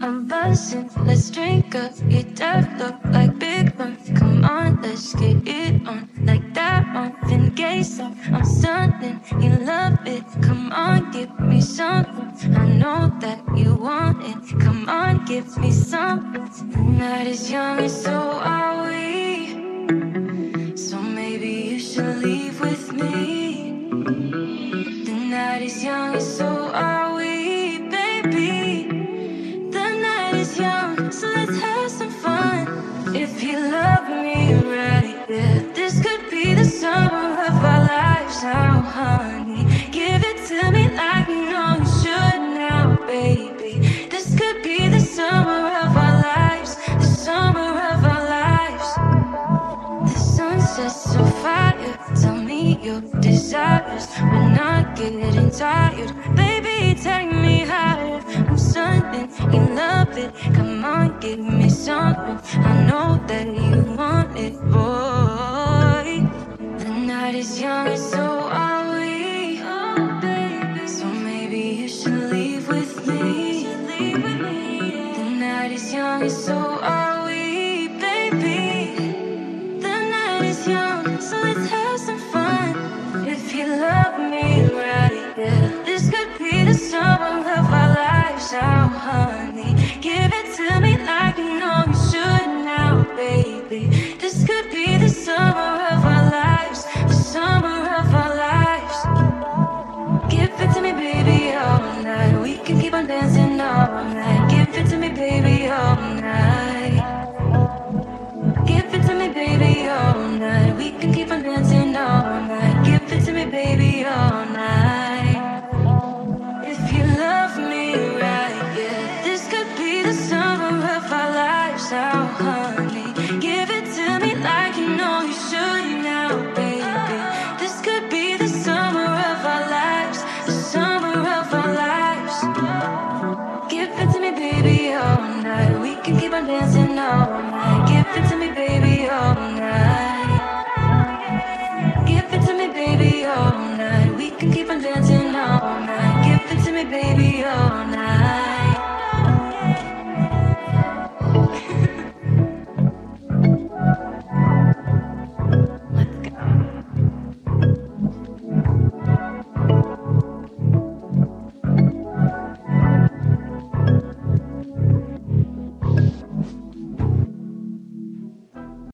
I'm buzzing, let's drink up. Your dad look like Big Bun. Come on, let's get it on. Like that Marvin Gaye song. I'm stunning, you love it. Come on, give me something. I know that you want it. Come on, give me something. The night is young and so are we. So maybe you should leave with me. The night is young and so are we, baby. The night is young, so let's have some fun. If you love me right, yeah, this could be the summer of our lives now, honey. Give it to me like you know you should now, baby. This could be the summer of our lives, the summer of our lives. The sun sets on fire, tell me your desires. We're not getting tired, baby, take me higher. I'm stunning, you love it, come on, give me something. I know that you want it, boy. The night is young and so are we, oh baby. So maybe you should leave with me. The night is young and so are we, baby. The night is young, so let's have some fun. If you love me right, yeah, this could be the summer of our lives now, honey. Give it to me like you know you should now, baby. This could be the summer of our lives, the summer of our lives. Give it to me, baby, all night. We can keep on dancing all night. Give it to me, baby, all night. Give it to me, baby, all night. We can keep on dancing all night. Give it to me, baby, all night.